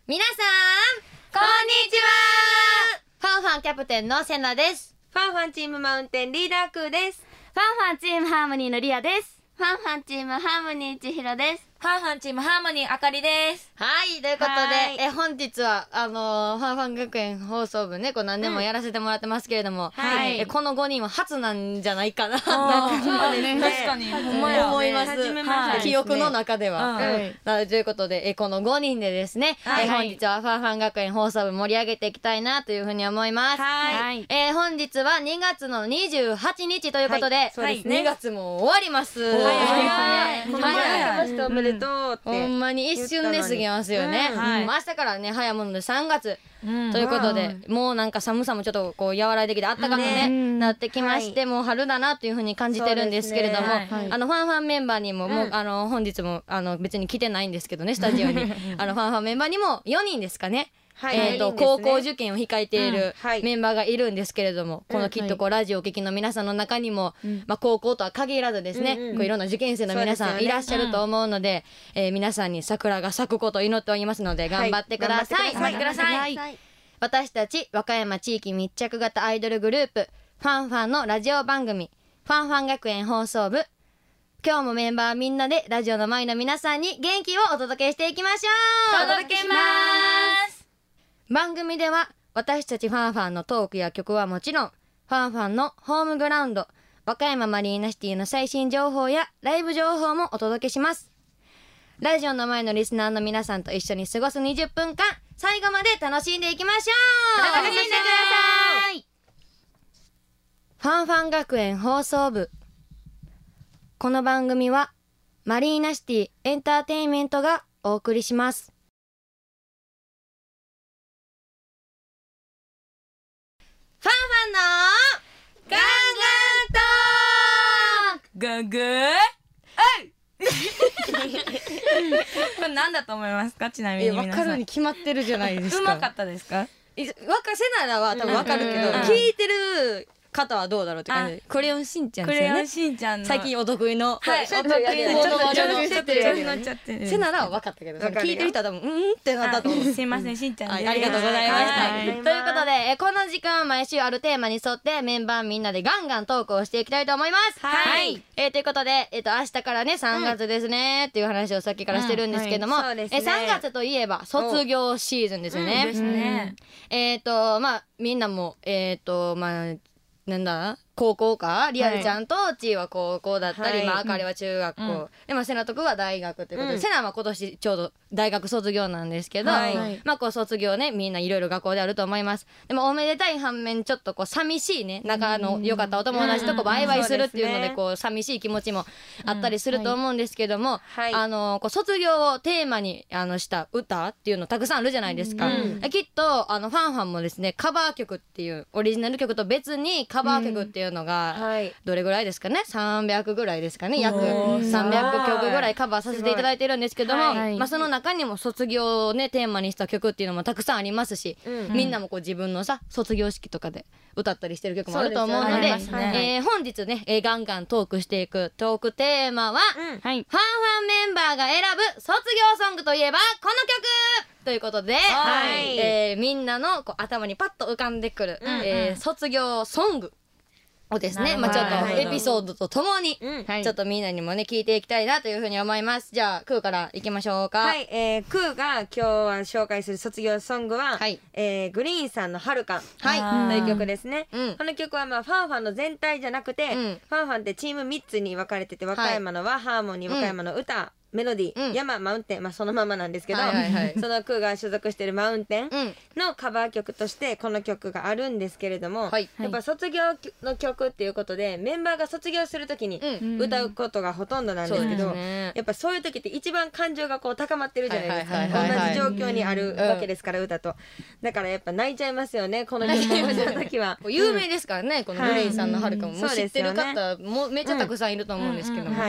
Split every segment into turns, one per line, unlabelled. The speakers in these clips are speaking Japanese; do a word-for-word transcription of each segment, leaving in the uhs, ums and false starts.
皆さんこんにちは。ファンファンキャプテンのセナです。
ファンファンチームマウンテンリーダークーです。
ファンファンチームハーモニーのリアです。
ファンファンチームハーモニー千尋です。
ファンファンチームハーモニーあかりです。
はい、ということでえ本日はあのー、ファンファン学園放送部ねこう何年もやらせてもらってますけれども、うんはい、えこのごにんは初なんじゃないかなと
そうですね、確かに
思います、
はい、
記憶の中では、
はい
はい、ということでえこのごにんでですね、はい、え本日はファンファン学園放送部盛り上げていきたいなというふうに思います。はい、えー、本日はにがつのにじゅうはちにちということで、はいそうですね、にがつも終わります。
はい、ほんまに明けましておめでとうって、
ほんまに一瞬で過ぎますよね、うんはい、明日からね早いものでさんがつ、うん、ということで、うん、もうなんか寒さもちょっとこう和らいできてあったかくね、ねなってきまして、はい、もう春だなというふうに感じてるんですけれども、ねはい、あのファンファンメンバーにも、うん、もうあの本日もあの別に来てないんですけどねスタジオにあのファンファンメンバーにもよにんですかねはい、えーとね、高校受験を控えているメンバーがいるんですけれども、うん、このきっとこうラジオをお聞きの皆さんの中にも、うんまあ、高校とは限らずですね、うんうん、こういろんな受験生の皆さんいらっしゃると思うので、うんえー、皆さんに桜が咲くことを祈っておりますので頑張ってください、
頑張ってください。
私たち和歌山地域密着型アイドルグループファンファンのラジオ番組ファンファン学園放送部、今日もメンバーみんなでラジオの前の皆さんに元気をお届けしていきましょう。
届けます。
番組では私たちファンファンのトークや曲はもちろんファンファンのホームグラウンド和歌山マリーナシティの最新情報やライブ情報もお届けします。ラジオの前のリスナーの皆さんと一緒に過ごすにじゅっぷんかん最後まで楽しんでいきましょう。
楽しんでください。
ファンファン学園放送部、この番組はマリーナシティエンターテインメントがお送りします。ファンファンのガンガントーク
ガンガンこれ何だと思いますか？ちなみに皆さん。
分かるに決まってるじゃないですか。
うまかったですか？
わかせならは多分分かるけど、聞いてる方はどうだろうって感じで。クレヨンしんちゃんですよね。
クレヨンしんちゃんの
最近お得意の、
はい、
お得意の
ちょっとちょっとちょっと乗っちゃってる。
せならは分かったけど、聞いてる人は多分うんってなったと思う。
すいません、しんちゃんです。
ありがとうございました。ということでこの時間は毎週あるテーマに沿ってメンバーみんなでガンガントークをしていきたいと思います。
はい。
えということでえっと明日からねさんがつですねっていう話をさっきからしてるんですけども、えさんがつといえば卒業シーズンですよね。
ですね。
えっとまあみんなもえっとまあなんだ高校かリアルちゃんとちーは高校だったり、はい、まああかりは中学校、うん、でまあせなとくは大学ということで、うん、せなは今年ちょうど大学卒業なんですけど、はい、まあこう卒業ねみんないろいろ学校であると思います。でもおめでたい反面ちょっとこう寂しいね仲の良かったお友達とこうバイバイするっていうのでこう寂しい気持ちもあったりすると思うんですけども、はい、あのこう卒業をテーマにあのした歌っていうのたくさんあるじゃないですか、うん、きっとあのファンファンもですねカバー曲っていうオリジナル曲と別にカバー曲っていうのが、うんはいどれぐらいですかねさんびゃくぐらいですかね約さんびゃくきょくぐらいカバーさせていただいているんですけども、はいまあ、その中にも卒業をねテーマにした曲っていうのもたくさんありますし、うん、みんなもこう自分のさ卒業式とかで歌ったりしてる曲もあると思うので、ねえー、本日ね、えー、ガンガントークしていくトークテーマは、うんはい、ファンファンメンバーが選ぶ卒業ソングといえばこの曲ということで、はいえー、みんなのこう頭にパッと浮かんでくる、うんえー、卒業ソングをですね、まあちょっとエピソードとともに、うん、ちょっとみんなにもね聞いていきたいなというふうに思います。じゃあクーからいきましょうか。
はい、えー、クーが今日は紹介する卒業ソングは、はいえー、グリーンさんのはるか、はい、という曲ですね、うん、この曲はまあファンファンの全体じゃなくて、うん、ファンファンってチームみっつに分かれてて和歌山のはハーモニー、和歌山の歌、うんメロディー、うん、山マウンテン、まあ、そのままなんですけど、はいはいはい、そのクーが所属しているマウンテンのカバー曲としてこの曲があるんですけれども、はい、やっぱ卒業の曲っていうことでメンバーが卒業する時に歌うことがほとんどなんですけど、うんね、やっぱそういう時って一番感情がこう高まってるじゃないですか。同じ状況にあるわけですから、うん、歌とだからやっぱ泣いちゃいますよねこの曲を歌う時は
有名ですからね、うん、このグリーンさんのはるかも、もう知ってる方もめっちゃたくさんいると思うんですけども、
はい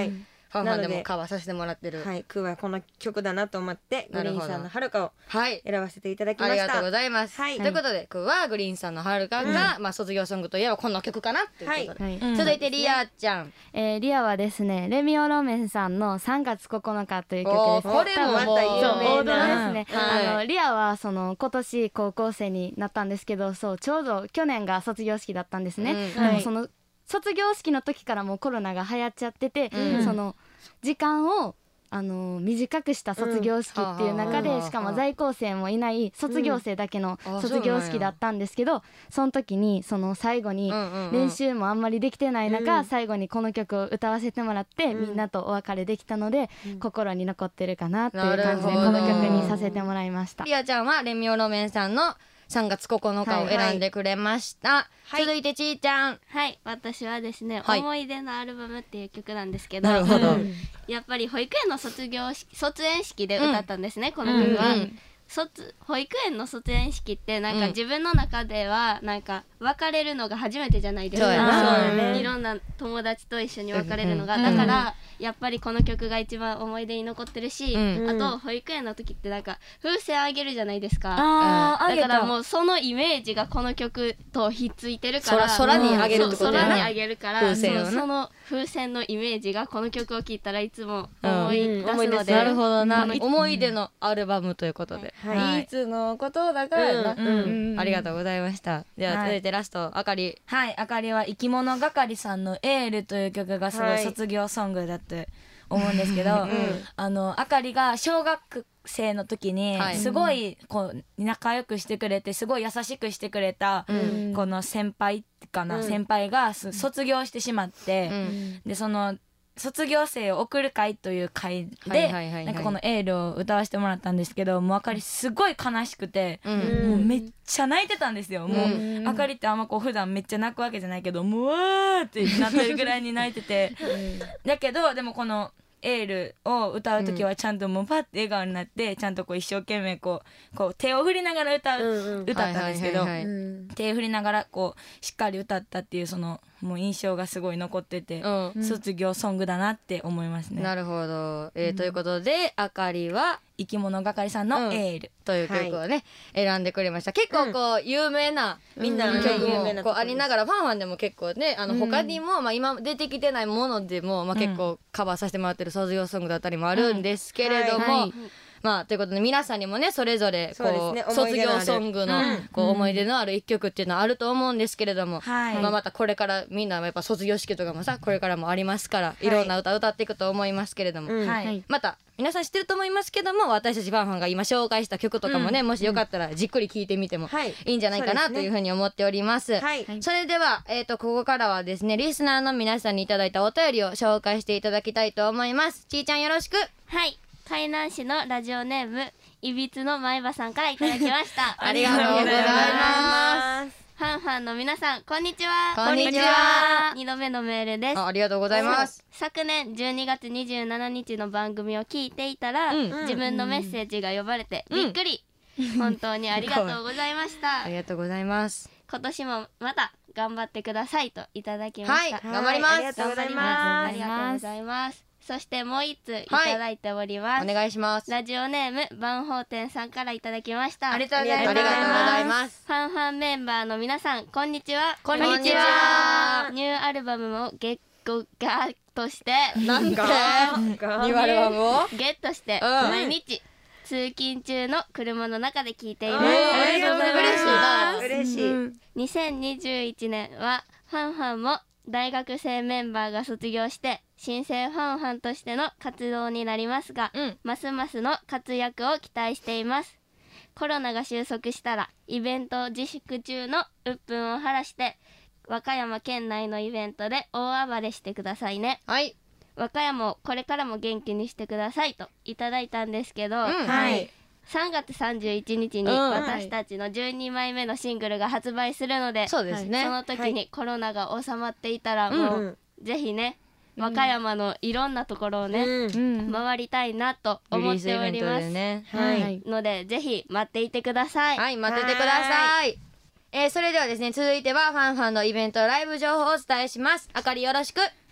ファンファンでもカバーさせてもらってる。
はい、クーはこの曲だなと思ってグリーンさんのはるかを選ばせていただきました。
ありがとうございます。
はい、
ということでクーはグリーンさんのはるかが、うん、まあ卒業ソングといえばこの曲かなっていうことで、はいはい、続いてリアちゃん、
えー、リアはですねレミオロメンさんのさんがつここのかという曲です。
これもまた有名な
ですね、はい、あのリアはその今年高校生になったんですけど、そうちょうど去年が卒業式だったんですね、うん、でもその卒業式の時からもうコロナが流行っちゃってて、うん、その時間をあの短くした卒業式っていう中で、うん、しかも在校生もいない卒業生だけの卒業式だったんですけど、うん、その時にその最後に練習もあんまりできてない中、うん、最後にこの曲を歌わせてもらって、うん、みんなとお別れできたので、うん、心に残ってるかなっていう感じでこの曲にさせてもらいました。
リアちゃんはレミオロメンさんのさんがつここのかを選んでくれました、はい、続いてちーちゃん。
はい、私はですね、はい、思い出のアルバムっていう曲なんですけど、
なるほど、
やっぱり保育園の卒業式卒園式で歌ったんですね、うん、この曲は、うんうん、卒保育園の卒園式ってなんか自分の中ではなんか別れるのが初めてじゃないですか、そうね、いろんな友達と一緒に別れるのが、うん、だからやっぱりこの曲が一番思い出に残ってるし、うん、あと保育園の時ってなんか風船あげるじゃないですか、あ、うん、だからもうそのイメージがこの曲とひっついてるから、
空にあげるってことだよね、
空にあげるから風船を、ね、その風船のイメージがこの曲を聴いたらいつも思い出すので、
なるほどな、思い出のアルバムということで、
はい、いつのことだからな、
うんうんうん、ありがとうございました。では続いてラスト、あかり。
はい、あかりは生き物係さんのエールという曲がすごい卒業ソングだって思うんですけど、はい、あのあかりが小学生の時にすごいこう仲良くしてくれてすごい優しくしてくれたこの先輩かな、うん、先輩が卒業してしまって、うん、でその卒業生を送る会という会でなんかこのエールを歌わせてもらったんですけど、もうあかりすごい悲しくて、うん、もうめっちゃ泣いてたんですよ、うん、もうあかりってあんまこう普段めっちゃ泣くわけじゃないけど、もうわーってなってるぐらいに泣いてて、うん、だけどでもこのエールを歌う時はちゃんともうパッて笑顔になってちゃんとこう一生懸命こうこう手を振りながら歌う、うんうん、歌ったんですけど、手振りながらこうしっかり歌ったっていうそのもう印象がすごい残ってて、うん、卒業ソングだなって思いますね。
なるほど、えーうん、ということであかりは
生き物係さんのエール、うん、
という曲をね、はい、選んでくれました。結構こう、うん、有名なみんなの曲もこうありながら、ファンファンでも結構ねあの他にも、うん、まあ、今出てきてないものでも、まあ、結構カバーさせてもらってる卒業ソングだったりもあるんですけれども、うんはいはい、まあということで皆さんにもねそれぞれこう、ね、卒業ソングのこう思い出のある一曲っていうのはあると思うんですけれども、はいまあ、またこれからみんなやっぱ卒業式とかもさこれからもありますから、はい、いろんな歌歌っていくと思いますけれども、はい、また皆さん知ってると思いますけども私たちファンファンが今紹介した曲とかもね、うん、もしよかったらじっくり聴いてみてもいいんじゃないかなというふうに思っております。はい、それでは、えーと、ここからはですねリスナーの皆さんにいただいたお便りを紹介していただきたいと思います。ちーちゃんよろしく。
はい、海南市のラジオネームいびつの前歯さんからいただきました
ありがとうございます。
ファンファンの皆さんこんにちは。
こんにちは。
にどめのメールです。
あ, ありがとうございます。
昨年じゅうにがつにじゅうしちにちの番組を聞いていたら、うん、自分のメッセージが呼ばれてびっくり、うん、本当にありがとうございました
ありがとうございます。
今年もまた頑張ってくださいといただきました。
はい、頑張ります。あり
がとうございます。
ありがとうございます。そしてもう一ついただいております、
はい、お願いします。
ラジオネーム万宝店さんからいただきました。
ありがとうございます。
ファンファンメンバーの皆さんこんにちは。
こんにちは。
ニューアルバムもゲットガーとして
なんかニューアルバムを
ゲットして毎日通勤中の車の中で聴いています。
ありがとうございます。
嬉しい。嬉しい。
にせんにじゅういちねんはファンファンも大学生メンバーが卒業して新生ファンファンとしての活動になりますが、うん、ますますの活躍を期待しています。コロナが収束したらイベント自粛中の鬱憤を晴らして和歌山県内のイベントで大暴れしてくださいね。
はい、
和歌山をこれからも元気にしてくださいといただいたんですけど、うん、
はい、
さんがつさんじゅういちにちに私たちのじゅうにまいめのシングルが発売するので、
そうですね、
その時にコロナが収まっていたらもうぜひね、うん、和歌山のいろんなところをね、うん、回りたいなと思っております、ね、はい、のでぜひ待っていてください。
はい、待っててください。えー、それではですね続いてはファンファンのイベントライブ情報をお伝えします。あかりよろしく。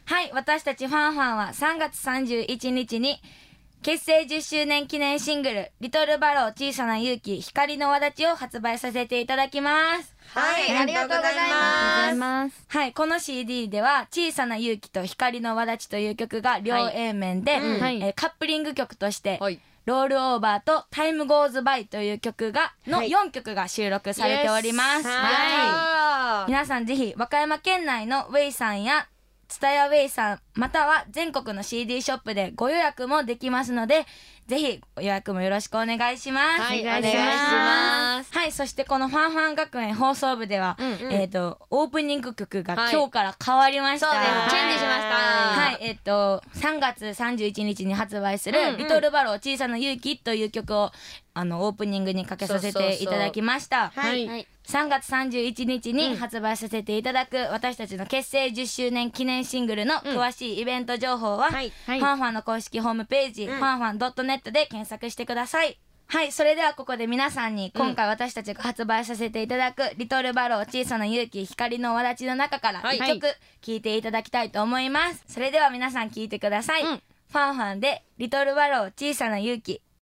はい、私たちファンファンはさんがつさんじゅういちにちに結成じゅっしゅうねん記念シングル「リトルバロー小さな勇気光の輪立ち」を発売させていただきます。
はい、ありがとうございます。
はい、この シーディー では小さな勇気と光の輪立ちという曲が両 A 面で、はいうんえー、カップリング曲として、はいロールオーバーとタイムゴーズバイという曲がのよんきょくが収録されております。はい。皆さんぜひ和歌山県内のウェイさんやツタヤウェイさんまたは全国の シーディー ショップでご予約もできますのでぜひ予約もよろしくお願いします。
はい、お願いします。
はい、そしてこのファンファン学園放送部では、うんうん、えっ、ー、とオープニング曲が今日から変わりました。
はい、そうです。チェンジしました。
はい、えっ、ー、とさんがつさんじゅういちにちに発売する、うんうん、リトルバロー小さな勇気という曲をあのオープニングにかけさせていただきました。
そうそうそうはい、はい
さんがつさんじゅういちにちに発売させていただく私たちの結成じゅっしゅうねん記念シングルの詳しいイベント情報は、うんはい、ファンファンの公式ホームページ、うん、ファンファン ドットネット で検索してください。はい、それではここで皆さんに今回私たちが発売させていただく、うん、リトルバロー小さな勇気光の輪立ちの中からいっきょく聴いていただきたいと思います。はい、それでは皆さん聴いてください。うん、ファンファンでリトルバロー小さな勇気。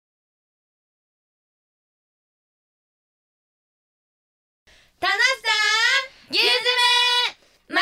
楽しさギュズメマリーナ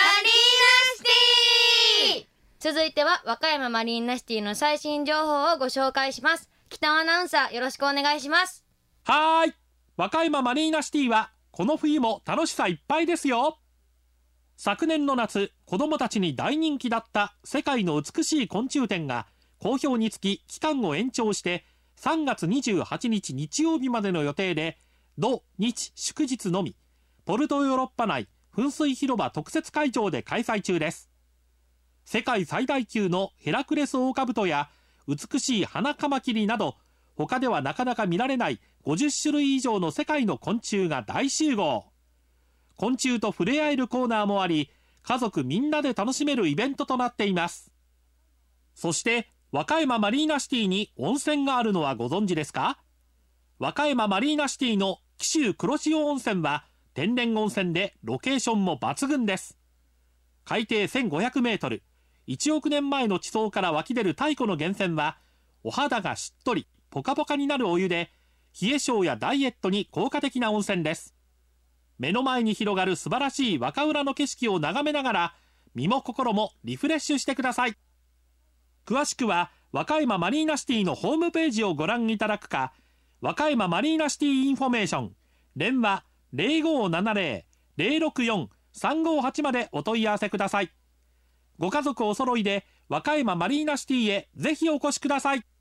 シティ。
続いては和歌山マリーナシティの最新情報をご紹介します。北尾アナウンサーよろしくお願いします。
はーい、和歌山マリーナシティはこの冬も楽しさいっぱいですよ。昨年の夏子どもたちに大人気だった世界の美しい昆虫展が好評につき期間を延長してさんがつにじゅうはちにち日曜日までの予定で土日祝日のみポルトヨーロッパ内噴水広場特設会場で開催中です。世界最大級のヘラクレスオオカブトや美しい花カマキリなど他ではなかなか見られないごじゅっしゅるい以上の世界の昆虫が大集合。昆虫と触れ合えるコーナーもあり家族みんなで楽しめるイベントとなっています。そして和歌山マリーナシティに温泉があるのはご存知ですか？和歌山マリーナシティの紀州黒潮温泉は天然温泉でロケーションも抜群です。海底せんごひゃくメートル、いちおくねんまえの地層から湧き出る太古の源泉はお肌がしっとりポカポカになるお湯で冷え性やダイエットに効果的な温泉です。目の前に広がる素晴らしい和歌浦の景色を眺めながら身も心もリフレッシュしてください。詳しくは和歌山マリーナシティのホームページをご覧いただくか和歌山マリーナシティインフォメーション電話 ゼロごーななゼロ ゼロろくよん さんごーはち までお問い合わせください。ご家族お揃いで和歌山マリーナシティへぜひお越しください。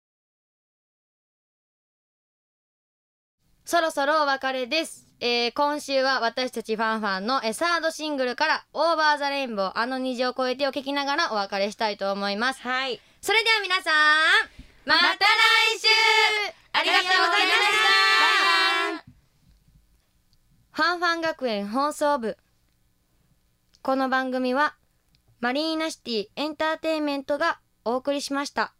そろそろお別れです。えー、今週は私たちファンファンのえサードシングルからオーバーザレインボーあの虹を越えてを聞きながらお別れしたいと思います。
はい。
それでは皆さんまた来週ありがとうございました。ファンファン学園放送部。この番組はマリーナシティエンターテインメントがお送りしました。